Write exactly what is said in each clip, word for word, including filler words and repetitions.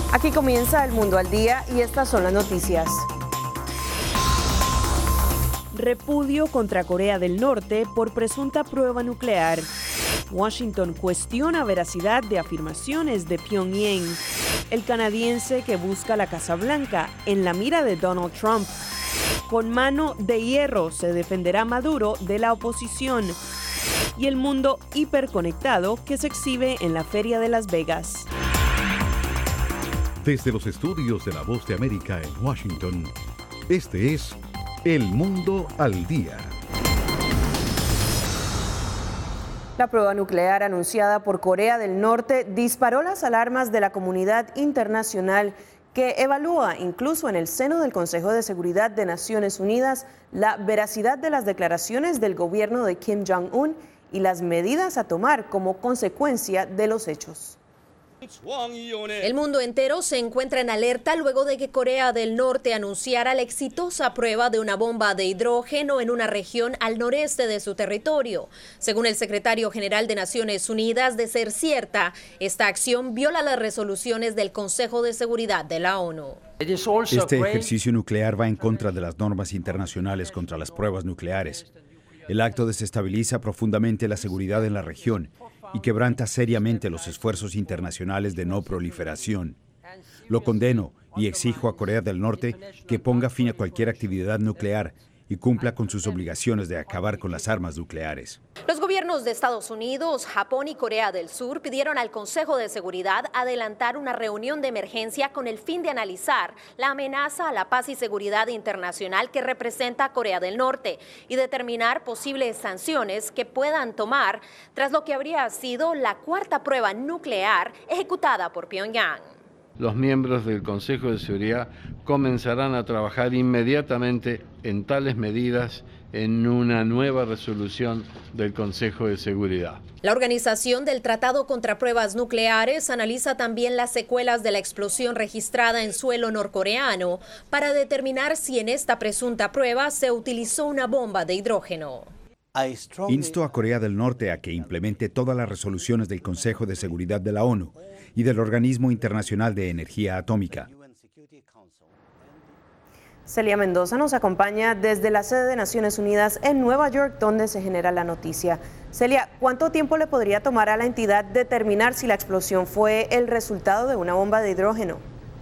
Aquí comienza El Mundo al Día y estas son las noticias. Repudio contra Corea del Norte por presunta prueba nuclear. Washington cuestiona veracidad de afirmaciones de Pyongyang. El canadiense que busca la Casa Blanca en la mira de Donald Trump. Con mano de hierro se defenderá Maduro de la oposición. Y el mundo hiperconectado que se exhibe en la Feria de Las Vegas. Desde los estudios de La Voz de América en Washington, este es El Mundo al Día. La prueba nuclear anunciada por Corea del Norte disparó las alarmas de la comunidad internacional que evalúa, incluso en el seno del Consejo de Seguridad de Naciones Unidas, la veracidad de las declaraciones del gobierno de Kim Jong-un y las medidas a tomar como consecuencia de los hechos. El mundo entero se encuentra en alerta luego de que Corea del Norte anunciara la exitosa prueba de una bomba de hidrógeno en una región al noreste de su territorio. Según el secretario general de Naciones Unidas, de ser cierta, esta acción viola las resoluciones del Consejo de Seguridad de la ONU. Este ejercicio nuclear va en contra de las normas internacionales contra las pruebas nucleares. El acto desestabiliza profundamente la seguridad en la región y quebranta seriamente los esfuerzos internacionales de no proliferación. Lo condeno y exijo a Corea del Norte que ponga fin a cualquier actividad nuclear y cumpla con sus obligaciones de acabar con las armas nucleares. Los gobiernos de Estados Unidos, Japón y Corea del Sur pidieron al Consejo de Seguridad adelantar una reunión de emergencia con el fin de analizar la amenaza a la paz y seguridad internacional que representa Corea del Norte y determinar posibles sanciones que puedan tomar tras lo que habría sido la cuarta prueba nuclear ejecutada por Pyongyang. Los miembros del Consejo de Seguridad comenzarán a trabajar inmediatamente en tales medidas en una nueva resolución del Consejo de Seguridad. La Organización del Tratado contra Pruebas Nucleares analiza también las secuelas de la explosión registrada en suelo norcoreano para determinar si en esta presunta prueba se utilizó una bomba de hidrógeno. Insto a Corea del Norte a que implemente todas las resoluciones del Consejo de Seguridad de la ONU y del Organismo Internacional de Energía Atómica. Celia Mendoza nos acompaña desde la sede de Naciones Unidas en Nueva York, donde se genera la noticia. Celia, ¿cuánto tiempo le podría tomar a la entidad determinar si la explosión fue el resultado de una bomba de hidrógeno?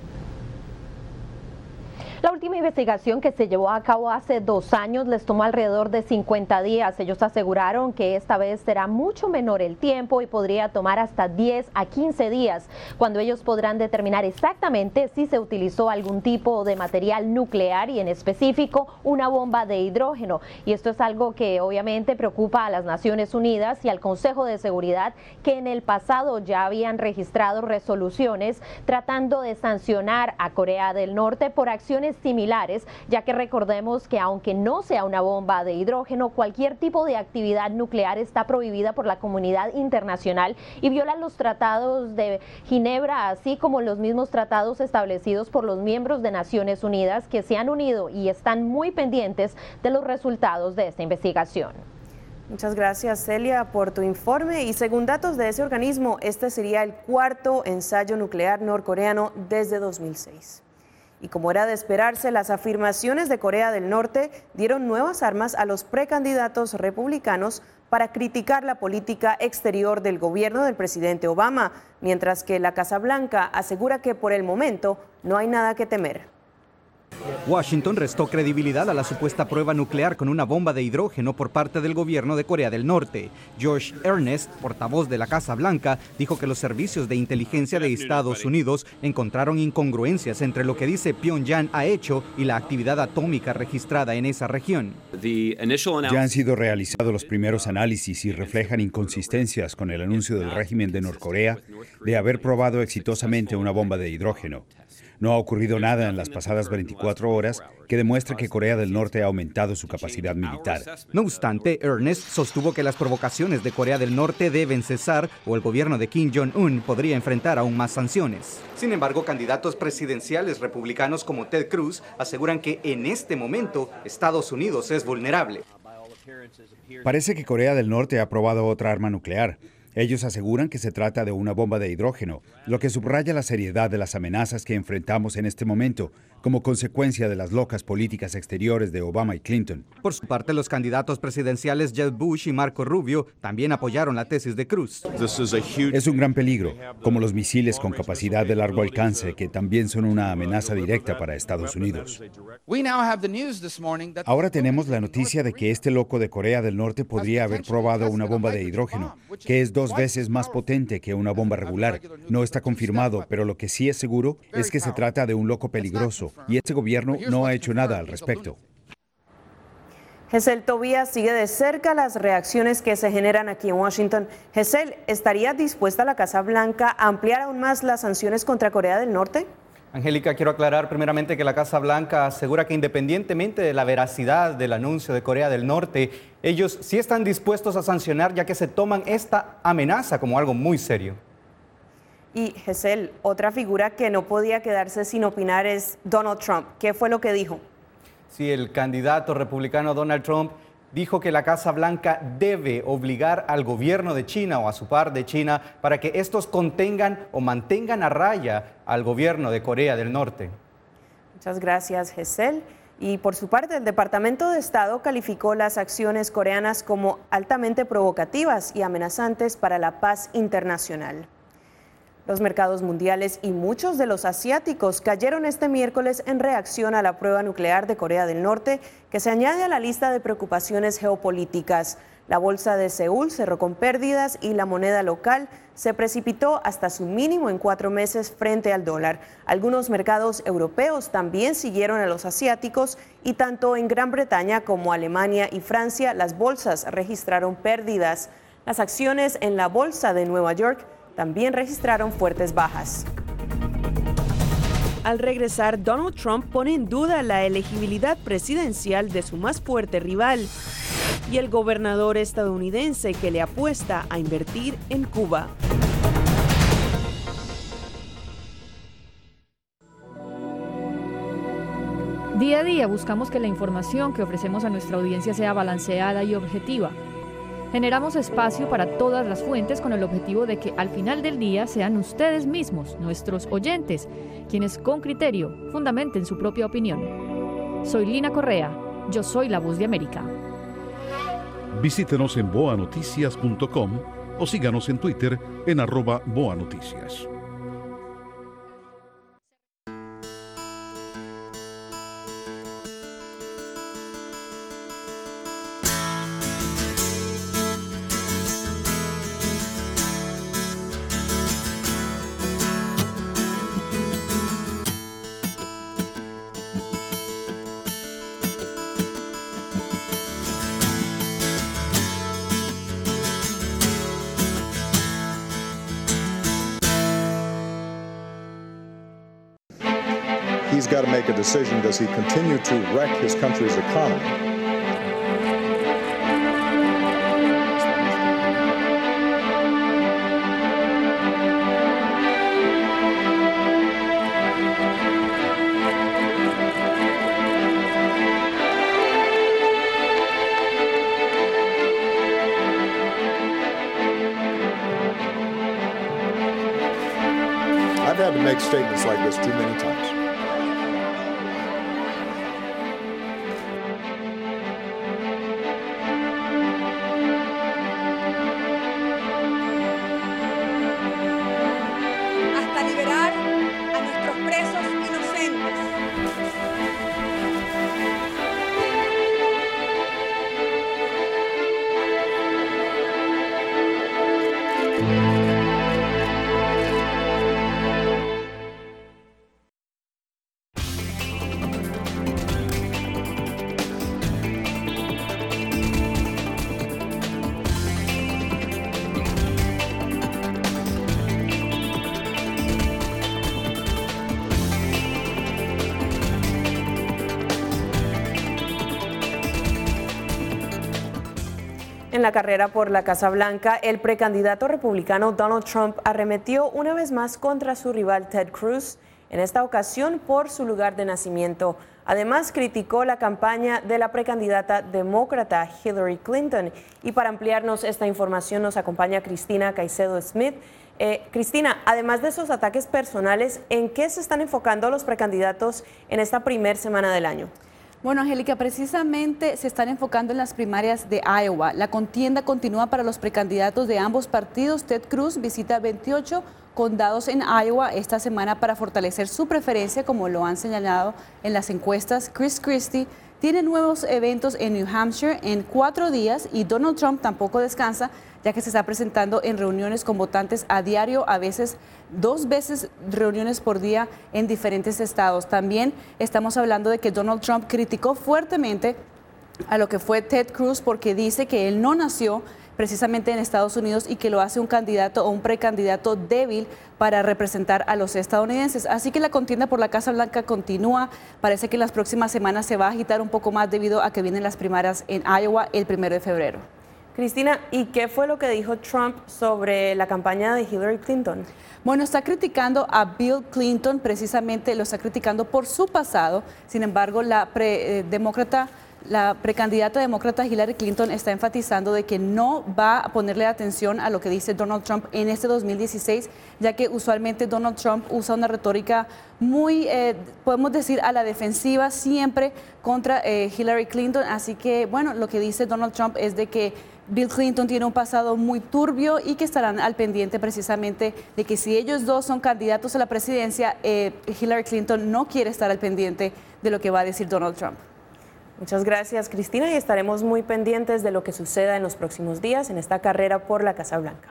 La última investigación que se llevó a cabo hace dos años les tomó alrededor de cincuenta días. Ellos aseguraron que esta vez será mucho menor el tiempo y podría tomar hasta diez a quince días, cuando ellos podrán determinar exactamente si se utilizó algún tipo de material nuclear y en específico una bomba de hidrógeno. Y esto es algo que obviamente preocupa a las Naciones Unidas y al Consejo de Seguridad, que en el pasado ya habían registrado resoluciones tratando de sancionar a Corea del Norte por acciones similares, ya que recordemos que aunque no sea una bomba de hidrógeno, cualquier tipo de actividad nuclear está prohibida por la comunidad internacional y viola los tratados de Ginebra, así como los mismos tratados establecidos por los miembros de Naciones Unidas, que se han unido y están muy pendientes de los resultados de esta investigación. Muchas gracias, Celia, por tu informe. Y según datos de ese organismo, este sería el cuarto ensayo nuclear norcoreano desde dos mil seis. Y como era de esperarse, las afirmaciones de Corea del Norte dieron nuevas armas a los precandidatos republicanos para criticar la política exterior del gobierno del presidente Obama, mientras que la Casa Blanca asegura que por el momento no hay nada que temer. Washington restó credibilidad a la supuesta prueba nuclear con una bomba de hidrógeno por parte del gobierno de Corea del Norte. Josh Earnest, portavoz de la Casa Blanca, dijo que los servicios de inteligencia de Estados Unidos encontraron incongruencias entre lo que dice Pyongyang ha hecho y la actividad atómica registrada en esa región. Ya han sido realizados los primeros análisis y reflejan inconsistencias con el anuncio del régimen de Norcorea de haber probado exitosamente una bomba de hidrógeno. No ha ocurrido nada en las pasadas veinticuatro horas que demuestre que Corea del Norte ha aumentado su capacidad militar. No obstante, Earnest sostuvo que las provocaciones de Corea del Norte deben cesar o el gobierno de Kim Jong-un podría enfrentar aún más sanciones. Sin embargo, candidatos presidenciales republicanos como Ted Cruz aseguran que en este momento Estados Unidos es vulnerable. Parece que Corea del Norte ha probado otra arma nuclear. Ellos aseguran que se trata de una bomba de hidrógeno, lo que subraya la seriedad de las amenazas que enfrentamos en este momento, como consecuencia de las locas políticas exteriores de Obama y Clinton. Por su parte, los candidatos presidenciales Jeb Bush y Marco Rubio también apoyaron la tesis de Cruz. Es un gran peligro, como los misiles con capacidad de largo alcance, que también son una amenaza directa para Estados Unidos. Ahora tenemos la noticia de que este loco de Corea del Norte podría haber probado una bomba de hidrógeno, que es dos veces más potente que una bomba regular. No está confirmado, pero lo que sí es seguro es que se trata de un loco peligroso, y este gobierno no ha hecho nada al respecto. Gesell Tobías sigue de cerca las reacciones que se generan aquí en Washington. Gesell, ¿estaría dispuesta la Casa Blanca a ampliar aún más las sanciones contra Corea del Norte? Angélica, quiero aclarar primeramente que la Casa Blanca asegura que independientemente de la veracidad del anuncio de Corea del Norte, ellos sí están dispuestos a sancionar, ya que se toman esta amenaza como algo muy serio. Y Gesell, otra figura que no podía quedarse sin opinar es Donald Trump. ¿Qué fue lo que dijo? Sí, el candidato republicano Donald Trump dijo que la Casa Blanca debe obligar al gobierno de China o a su par de China para que estos contengan o mantengan a raya al gobierno de Corea del Norte. Muchas gracias, Gesell. Y por su parte, el Departamento de Estado calificó las acciones coreanas como altamente provocativas y amenazantes para la paz internacional. Los mercados mundiales y muchos de los asiáticos cayeron este miércoles en reacción a la prueba nuclear de Corea del Norte, que se añade a la lista de preocupaciones geopolíticas. La bolsa de Seúl cerró con pérdidas y la moneda local se precipitó hasta su mínimo en cuatro meses frente al dólar. Algunos mercados europeos también siguieron a los asiáticos y tanto en Gran Bretaña como Alemania y Francia las bolsas registraron pérdidas. Las acciones en la bolsa de Nueva York también registraron fuertes bajas. Al regresar, Donald Trump pone en duda la elegibilidad presidencial de su más fuerte rival y el gobernador estadounidense que le apuesta a invertir en Cuba. Día a día buscamos que la información que ofrecemos a nuestra audiencia sea balanceada y objetiva. Generamos espacio para todas las fuentes con el objetivo de que al final del día sean ustedes mismos, nuestros oyentes, quienes con criterio fundamenten su propia opinión. Soy Lina Correa, yo soy la Voz de América. Visítenos en boa noticias punto com o síganos en Twitter en arroba boanoticias. He's got to make a decision. Does he continue to wreck his country's economy? I've had to make statements like this too many times. En la carrera por la Casa Blanca, el precandidato republicano Donald Trump arremetió una vez más contra su rival Ted Cruz, en esta ocasión por su lugar de nacimiento. Además, criticó la campaña de la precandidata demócrata Hillary Clinton. Y para ampliarnos esta información nos acompaña Cristina Caicedo Smith. Eh, Cristina, además de esos ataques personales, ¿en qué se están enfocando los precandidatos en esta primera semana del año? Bueno, Angélica, precisamente se están enfocando en las primarias de Iowa. La contienda continúa para los precandidatos de ambos partidos. Ted Cruz visita veintiocho condados en Iowa esta semana para fortalecer su preferencia, como lo han señalado en las encuestas. Chris Christie tiene nuevos eventos en New Hampshire en cuatro días y Donald Trump tampoco descansa, ya que se está presentando en reuniones con votantes a diario, a veces dos veces reuniones por día en diferentes estados. También estamos hablando de que Donald Trump criticó fuertemente a lo que fue Ted Cruz porque dice que él no nació precisamente en Estados Unidos y que lo hace un candidato o un precandidato débil para representar a los estadounidenses. Así que la contienda por la Casa Blanca continúa. Parece que en las próximas semanas se va a agitar un poco más debido a que vienen las primarias en Iowa el primero de febrero. Cristina, ¿y qué fue lo que dijo Trump sobre la campaña de Hillary Clinton? Bueno, está criticando a Bill Clinton, precisamente lo está criticando por su pasado. Sin embargo, la pre, eh, demócrata... La precandidata demócrata Hillary Clinton está enfatizando de que no va a ponerle atención a lo que dice Donald Trump en este dos mil dieciséis, ya que usualmente Donald Trump usa una retórica muy, eh, podemos decir, a la defensiva siempre contra eh, Hillary Clinton. Así que, bueno, lo que dice Donald Trump es de que Bill Clinton tiene un pasado muy turbio y que estarán al pendiente precisamente de que si ellos dos son candidatos a la presidencia, eh, Hillary Clinton no quiere estar al pendiente de lo que va a decir Donald Trump. Muchas gracias, Cristina, y estaremos muy pendientes de lo que suceda en los próximos días en esta carrera por la Casa Blanca.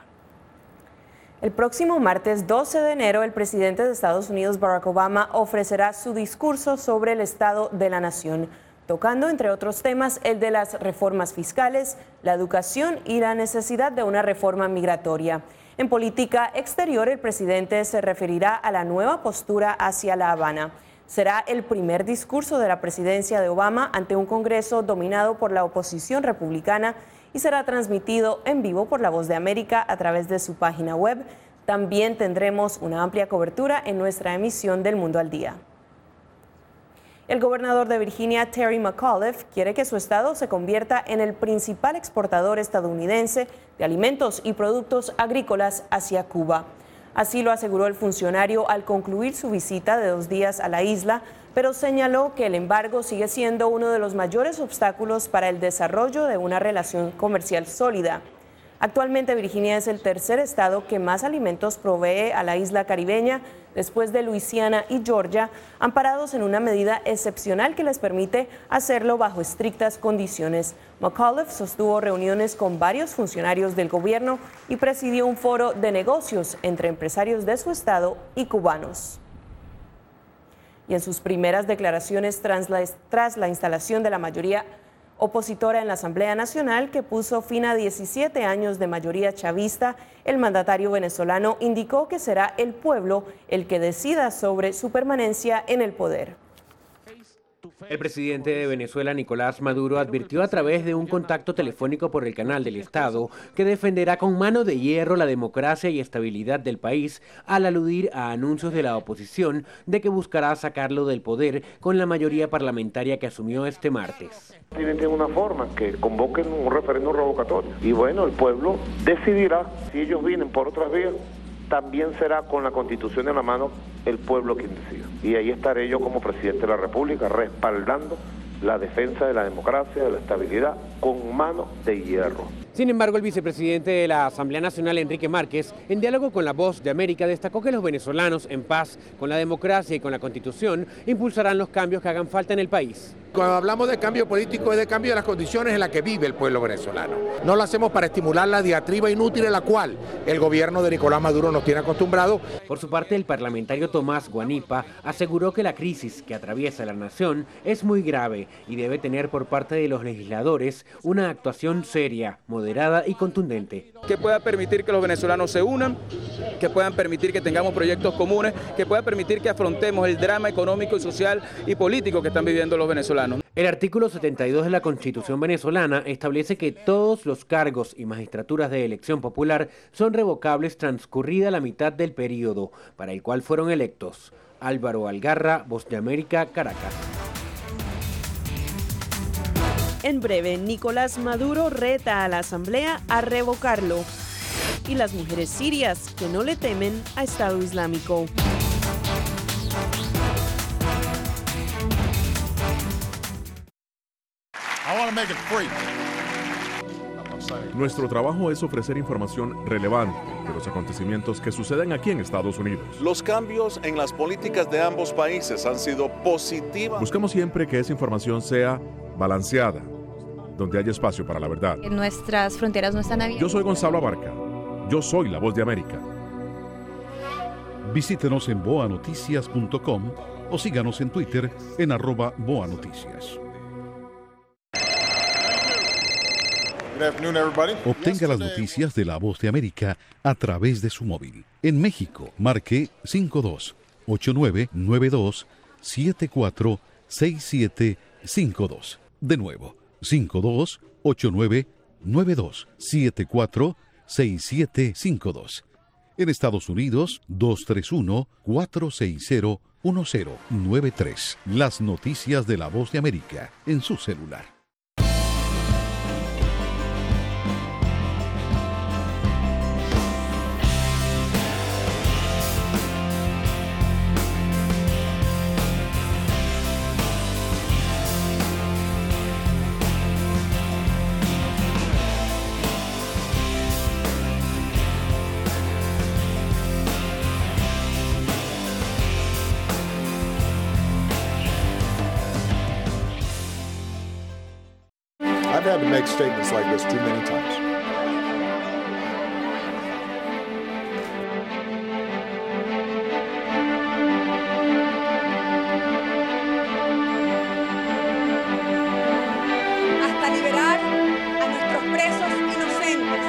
El próximo martes doce de enero, el presidente de Estados Unidos, Barack Obama, ofrecerá su discurso sobre el estado de la nación, tocando, entre otros temas, el de las reformas fiscales, la educación y la necesidad de una reforma migratoria. En política exterior, el presidente se referirá a la nueva postura hacia La Habana. Será el primer discurso de la presidencia de Obama ante un Congreso dominado por la oposición republicana y será transmitido en vivo por La Voz de América a través de su página web. También tendremos una amplia cobertura en nuestra emisión del Mundo al Día. El gobernador de Virginia, Terry McAuliffe, quiere que su estado se convierta en el principal exportador estadounidense de alimentos y productos agrícolas hacia Cuba. Así lo aseguró el funcionario al concluir su visita de dos días a la isla, pero señaló que el embargo sigue siendo uno de los mayores obstáculos para el desarrollo de una relación comercial sólida. Actualmente Virginia es el tercer estado que más alimentos provee a la isla caribeña, después de Luisiana y Georgia, amparados en una medida excepcional que les permite hacerlo bajo estrictas condiciones. McAuliffe sostuvo reuniones con varios funcionarios del gobierno y presidió un foro de negocios entre empresarios de su estado y cubanos. Y en sus primeras declaraciones tras la, tras la instalación de la mayoría opositora en la Asamblea Nacional, que puso fin a diecisiete años de mayoría chavista, el mandatario venezolano indicó que será el pueblo el que decida sobre su permanencia en el poder. El presidente de Venezuela, Nicolás Maduro, advirtió a través de un contacto telefónico por el canal del Estado que defenderá con mano de hierro la democracia y estabilidad del país, al aludir a anuncios de la oposición de que buscará sacarlo del poder con la mayoría parlamentaria que asumió este martes. Tienen una forma, que convoquen un referéndum revocatorio. Y bueno, el pueblo decidirá si ellos vienen por otras vías. También será con la Constitución en la mano el pueblo quien decida. Y ahí estaré yo como presidente de la República respaldando la defensa de la democracia, de la estabilidad, con mano de hierro. Sin embargo, el vicepresidente de la Asamblea Nacional, Enrique Márquez, en diálogo con La Voz de América, destacó que los venezolanos, en paz con la democracia y con la Constitución, impulsarán los cambios que hagan falta en el país. Cuando hablamos de cambio político es de cambio de las condiciones en las que vive el pueblo venezolano. No lo hacemos para estimular la diatriba inútil en la cual el gobierno de Nicolás Maduro nos tiene acostumbrados. Por su parte, el parlamentario Tomás Guanipa aseguró que la crisis que atraviesa la nación es muy grave y debe tener por parte de los legisladores una actuación seria, moderada y contundente. Que pueda permitir que los venezolanos se unan, que puedan permitir que tengamos proyectos comunes, que pueda permitir que afrontemos el drama económico y social y político que están viviendo los venezolanos. El artículo setenta y dos de la Constitución venezolana establece que todos los cargos y magistraturas de elección popular son revocables transcurrida la mitad del periodo para el cual fueron electos. Álvaro Algarra, Voz de América, Caracas. En breve, Nicolás Maduro reta a la Asamblea a revocarlo. Y las mujeres sirias que no le temen a Estado Islámico. Nuestro trabajo es ofrecer información relevante de los acontecimientos que suceden aquí en Estados Unidos. Los cambios en las políticas de ambos países han sido positivos. Buscamos siempre que esa información sea balanceada, donde haya espacio para la verdad. Nuestras fronteras no están abiertas. Yo soy Gonzalo Abarca. Yo soy La Voz de América. Visítenos en boa noticias punto com o síganos en Twitter en arroba boa noticias. Obtenga las noticias de La Voz de América a través de su móvil. En México, marque cinco dos ocho nueve nueve dos siete cuatro seis siete cinco dos. De nuevo, cinco dos ocho nueve nueve dos siete cuatro seis siete cinco dos. En Estados Unidos, dos tres uno cuatro seis cero uno cero nueve tres. Las noticias de La Voz de América en su celular. I've had to make statements like this too many times. Hasta liberar a nuestros presos inocentes.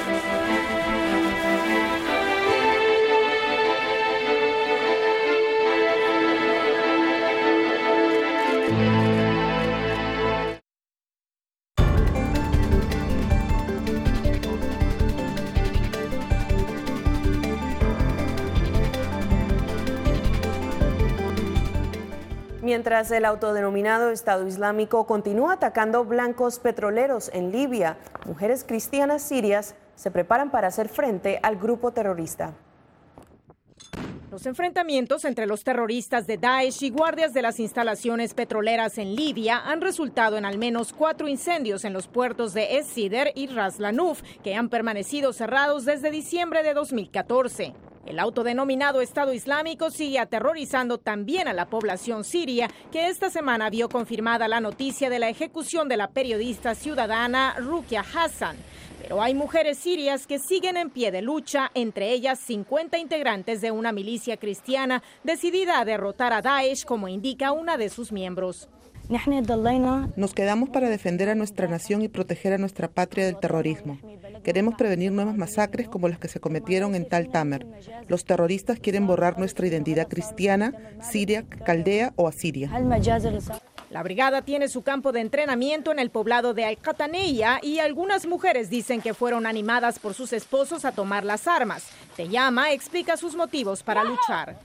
Mientras el autodenominado Estado Islámico continúa atacando blancos petroleros en Libia, mujeres cristianas sirias se preparan para hacer frente al grupo terrorista. Los enfrentamientos entre los terroristas de Daesh y guardias de las instalaciones petroleras en Libia han resultado en al menos cuatro incendios en los puertos de Es-Sider y Ras Lanuf, que han permanecido cerrados desde diciembre de dos mil catorce. El autodenominado Estado Islámico sigue aterrorizando también a la población siria, que esta semana vio confirmada la noticia de la ejecución de la periodista ciudadana Rukia Hassan. Pero hay mujeres sirias que siguen en pie de lucha, entre ellas cincuenta integrantes de una milicia cristiana decidida a derrotar a Daesh, como indica una de sus miembros. Nos quedamos para defender a nuestra nación y proteger a nuestra patria del terrorismo. Queremos prevenir nuevas masacres como las que se cometieron en Tal Tamer. Los terroristas quieren borrar nuestra identidad cristiana, siria, caldea o asiria. La brigada tiene su campo de entrenamiento en el poblado de Al-Qataneya y algunas mujeres dicen que fueron animadas por sus esposos a tomar las armas. Teyama explica sus motivos para luchar.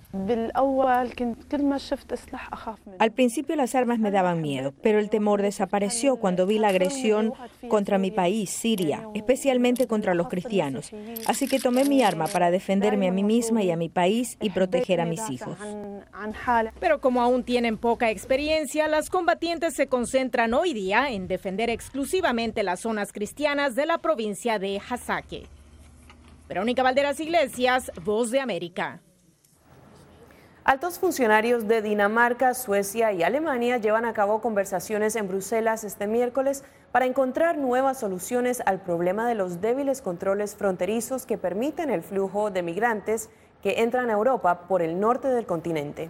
Al principio las armas me daban miedo, pero el temor desapareció cuando vi la agresión contra mi país, Siria, especialmente contra los cristianos. Así que tomé mi arma para defenderme a mí misma y a mi país y proteger a mis hijos. Pero como aún tienen poca experiencia, las combatientes se concentran hoy día en defender exclusivamente las zonas cristianas de la provincia de Hasake. Verónica Valderas Iglesias, Voz de América. Altos funcionarios de Dinamarca, Suecia y Alemania llevan a cabo conversaciones en Bruselas este miércoles para encontrar nuevas soluciones al problema de los débiles controles fronterizos que permiten el flujo de migrantes que entran a Europa por el norte del continente.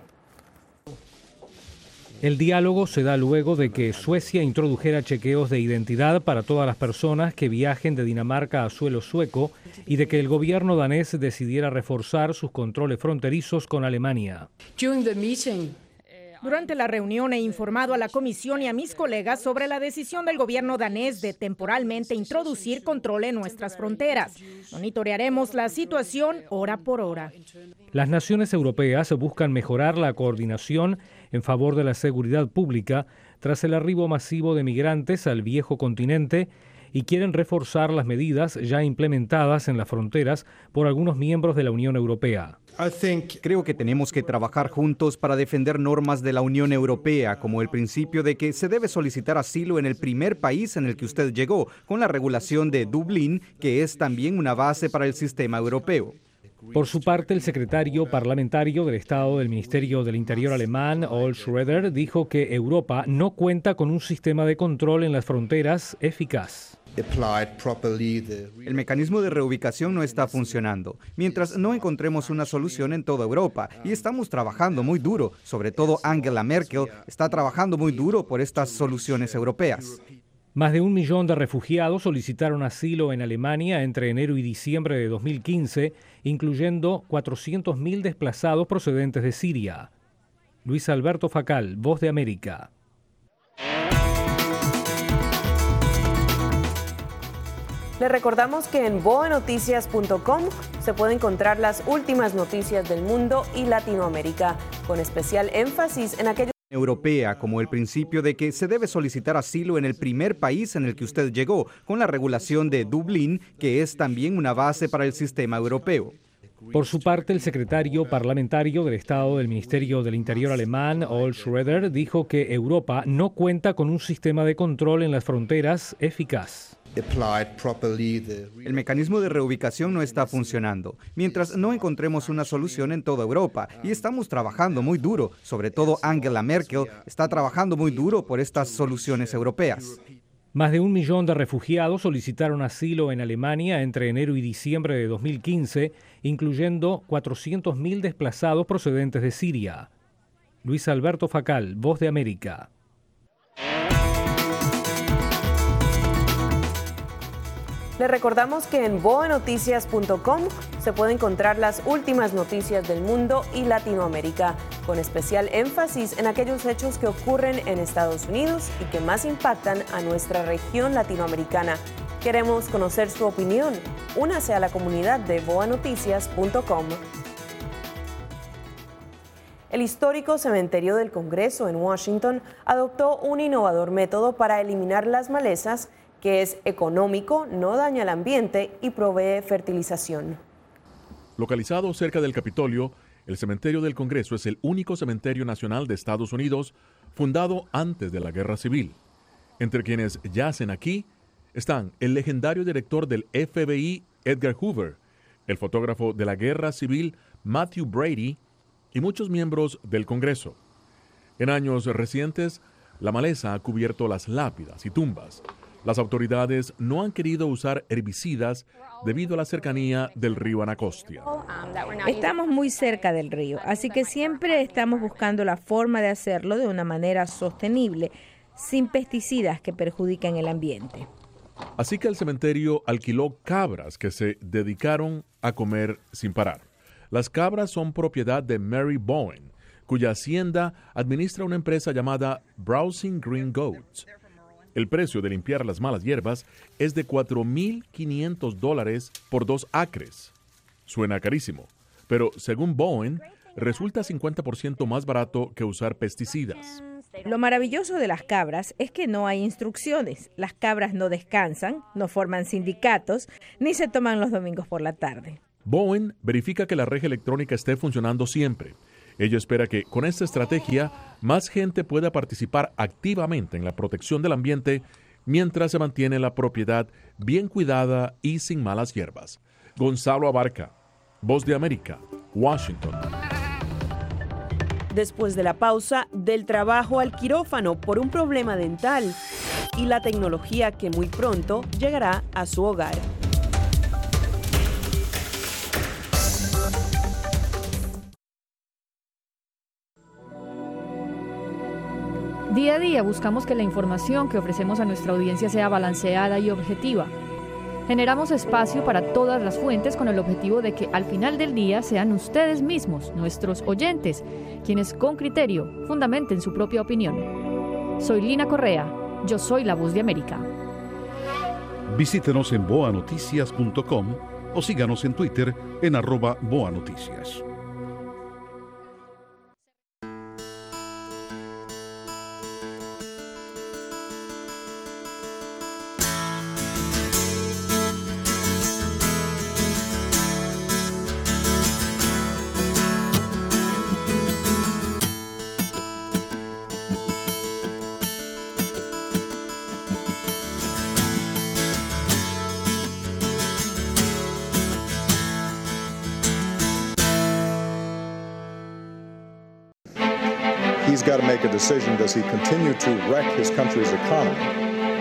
El diálogo se da luego de que Suecia introdujera chequeos de identidad para todas las personas que viajen de Dinamarca a suelo sueco y de que el gobierno danés decidiera reforzar sus controles fronterizos con Alemania. Durante la reunión he informado a la Comisión y a mis colegas sobre la decisión del gobierno danés de temporalmente introducir control en nuestras fronteras. Monitorearemos la situación hora por hora. Las naciones europeas buscan mejorar la coordinación en favor de la seguridad pública tras el arribo masivo de migrantes al viejo continente y quieren reforzar las medidas ya implementadas en las fronteras por algunos miembros de la Unión Europea. Creo que tenemos que trabajar juntos para defender normas de la Unión Europea, como el principio de que se debe solicitar asilo en el primer país en el que usted llegó, con la regulación de Dublín, que es también una base para el sistema europeo. Por su parte, el secretario parlamentario del Estado del Ministerio del Interior alemán, Ol Schroeder, dijo que Europa no cuenta con un sistema de control en las fronteras eficaz. El mecanismo de reubicación no está funcionando, mientras no encontremos una solución en toda Europa, y estamos trabajando muy duro, sobre todo Angela Merkel está trabajando muy duro por estas soluciones europeas. Más de un millón de refugiados solicitaron asilo en Alemania entre enero y diciembre de dos mil quince, incluyendo cuatrocientos mil desplazados procedentes de Siria. Luis Alberto Facal, Voz de América. Les recordamos que en boa noticias punto com se puede encontrar las últimas noticias del mundo y Latinoamérica, con especial énfasis en aquellos Europea, como el principio de que se debe solicitar asilo en el primer país en el que usted llegó, con la regulación de Dublín, que es también una base para el sistema europeo. Por su parte, el secretario parlamentario del Estado del Ministerio del Interior alemán, Ol Schroeder, dijo que Europa no cuenta con un sistema de control en las fronteras eficaz. El mecanismo de reubicación no está funcionando, mientras no encontremos una solución en toda Europa, y estamos trabajando muy duro, sobre todo Angela Merkel está trabajando muy duro por estas soluciones europeas. Más de un millón de refugiados solicitaron asilo en Alemania entre enero y diciembre de dos mil quince, incluyendo cuatrocientos mil desplazados procedentes de Siria. Luis Alberto Facal, Voz de América. Les recordamos que en boa noticias punto com se puede encontrar las últimas noticias del mundo y Latinoamérica, con especial énfasis en aquellos hechos que ocurren en Estados Unidos y que más impactan a nuestra región latinoamericana. Queremos conocer su opinión. Únase a la comunidad de boa noticias punto com. El histórico cementerio del Congreso en Washington adoptó un innovador método para eliminar las malezas que es económico, no daña el ambiente y provee fertilización. Localizado cerca del Capitolio, el cementerio del Congreso es el único cementerio nacional de Estados Unidos fundado antes de la Guerra Civil. Entre quienes yacen aquí están el legendario director del F B I, Edgar Hoover, el fotógrafo de la Guerra Civil, Matthew Brady, y muchos miembros del Congreso. En años recientes, la maleza ha cubierto las lápidas y tumbas. Las autoridades no han querido usar herbicidas debido a la cercanía del río Anacostia. Estamos muy cerca del río, así que siempre estamos buscando la forma de hacerlo de una manera sostenible, sin pesticidas que perjudiquen el ambiente. Así que el cementerio alquiló cabras que se dedicaron a comer sin parar. Las cabras son propiedad de Mary Bowen, cuya hacienda administra una empresa llamada Browsing Green Goats. El precio de limpiar las malas hierbas es de cuatro mil quinientos dólares por dos acres. Suena carísimo, pero según Bowen, resulta cincuenta por ciento más barato que usar pesticidas. Lo maravilloso de las cabras es que no hay instrucciones. Las cabras no descansan, no forman sindicatos, ni se toman los domingos por la tarde. Bowen verifica que la reja electrónica esté funcionando siempre. Ella espera que con esta estrategia más gente pueda participar activamente en la protección del ambiente mientras se mantiene la propiedad bien cuidada y sin malas hierbas. Gonzalo Abarca, Voz de América, Washington. Después de la pausa, del trabajo al quirófano por un problema dental y la tecnología que muy pronto llegará a su hogar. Día a día buscamos que la información que ofrecemos a nuestra audiencia sea balanceada y objetiva. Generamos espacio para todas las fuentes con el objetivo de que al final del día sean ustedes mismos, nuestros oyentes, quienes con criterio fundamenten su propia opinión. Soy Lina Correa, yo soy la Voz de América. Visítenos en boa noticias punto com o síganos en Twitter en arroba boanoticias. He's got to make a decision. Does he continue to wreck his country's economy?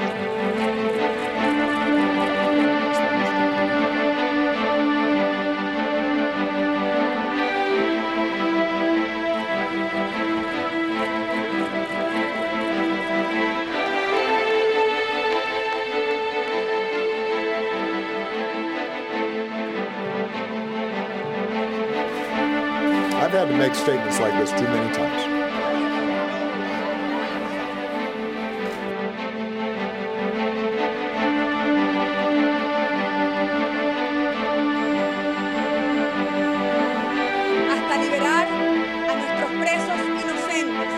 I've had to make statements like this too many times. Hasta liberar a nuestros presos inocentes.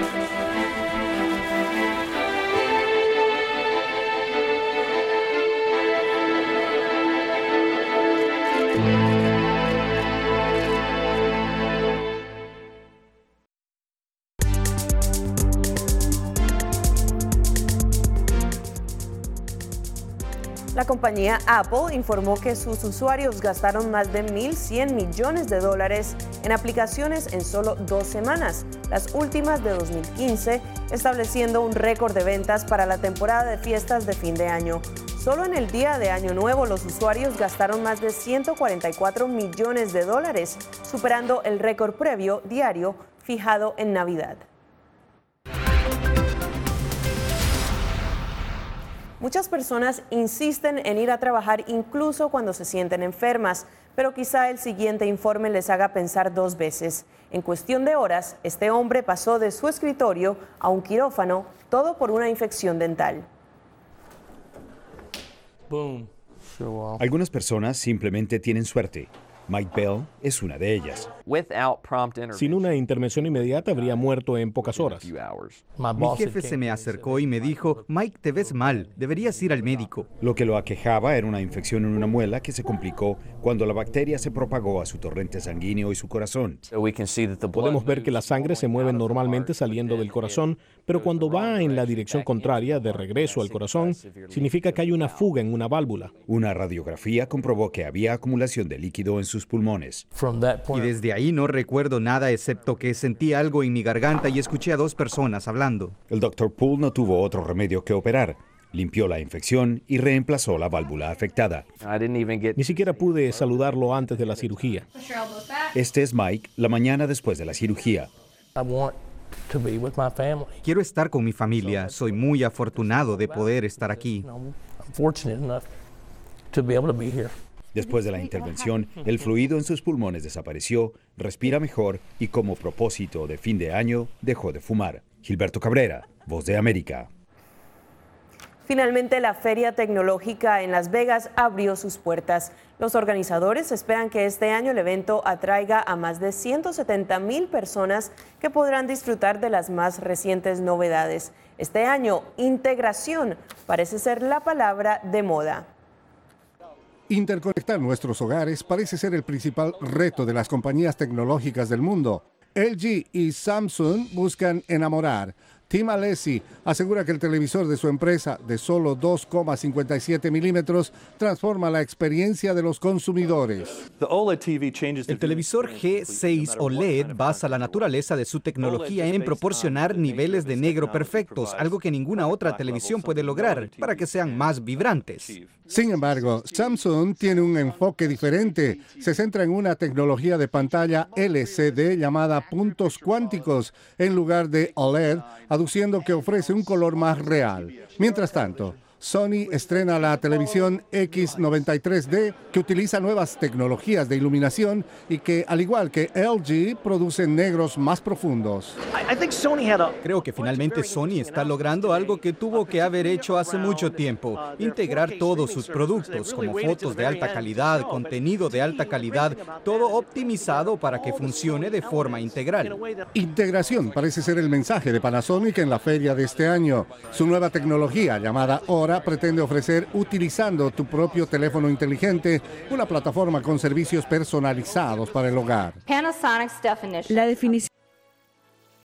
La compañía Apple informó que sus usuarios gastaron más de mil cien millones de dólares en aplicaciones en solo dos semanas, las últimas de dos mil quince, estableciendo un récord de ventas para la temporada de fiestas de fin de año. Solo en el día de Año Nuevo, los usuarios gastaron más de ciento cuarenta y cuatro millones de dólares, superando el récord previo diario fijado en Navidad. Muchas personas insisten en ir a trabajar incluso cuando se sienten enfermas, pero quizá el siguiente informe les haga pensar dos veces. En cuestión de horas, este hombre pasó de su escritorio a un quirófano, todo por una infección dental. Boom. Algunas personas simplemente tienen suerte. Mike Bell es una de ellas. Sin una intervención inmediata habría muerto en pocas horas. Mi jefe se me acercó y me dijo, Mike, te ves mal, deberías ir al médico. Lo que lo aquejaba era una infección en una muela que se complicó cuando la bacteria se propagó a su torrente sanguíneo y su corazón. Podemos ver que la sangre se mueve normalmente saliendo del corazón, pero cuando va en la dirección contraria, de regreso al corazón, significa que hay una fuga en una válvula. Una radiografía comprobó que había acumulación de líquido en sus pulmones. Y desde ahí no recuerdo nada excepto que sentí algo en mi garganta y escuché a dos personas hablando. El doctor Poole no tuvo otro remedio que operar. Limpió la infección y reemplazó la válvula afectada. Ni siquiera pude saludarlo antes de la cirugía. Este es Mike la mañana después de la cirugía. Quiero estar con mi familia. Soy muy afortunado de poder estar aquí. Después de la intervención, el fluido en sus pulmones desapareció, respira mejor y como propósito de fin de año dejó de fumar. Gilberto Cabrera, Voz de América. Finalmente, la Feria Tecnológica en Las Vegas abrió sus puertas. Los organizadores esperan que este año el evento atraiga a más de ciento setenta mil personas que podrán disfrutar de las más recientes novedades. Este año, integración parece ser la palabra de moda. Interconectar nuestros hogares parece ser el principal reto de las compañías tecnológicas del mundo. L G y Samsung buscan enamorar. Tim Alessi asegura que el televisor de su empresa, de solo dos coma cincuenta y siete milímetros, transforma la experiencia de los consumidores. El televisor G seis O L E D basa la naturaleza de su tecnología en proporcionar niveles de negro perfectos, algo que ninguna otra televisión puede lograr, para que sean más vibrantes. Sin embargo, Samsung tiene un enfoque diferente. Se centra en una tecnología de pantalla L C D llamada puntos cuánticos en lugar de O L E D, aduciendo que ofrece un color más real. Mientras tanto, Sony estrena la televisión X noventa y tres D, que utiliza nuevas tecnologías de iluminación y que, al igual que L G, produce negros más profundos. Creo que finalmente Sony está logrando algo que tuvo que haber hecho hace mucho tiempo: integrar todos sus productos, como fotos de alta calidad, contenido de alta calidad, todo optimizado para que funcione de forma integral. Integración parece ser el mensaje de Panasonic en la feria de este año. Su nueva tecnología, llamada Aura, pretende ofrecer, utilizando tu propio teléfono inteligente, una plataforma con servicios personalizados para el hogar. La definición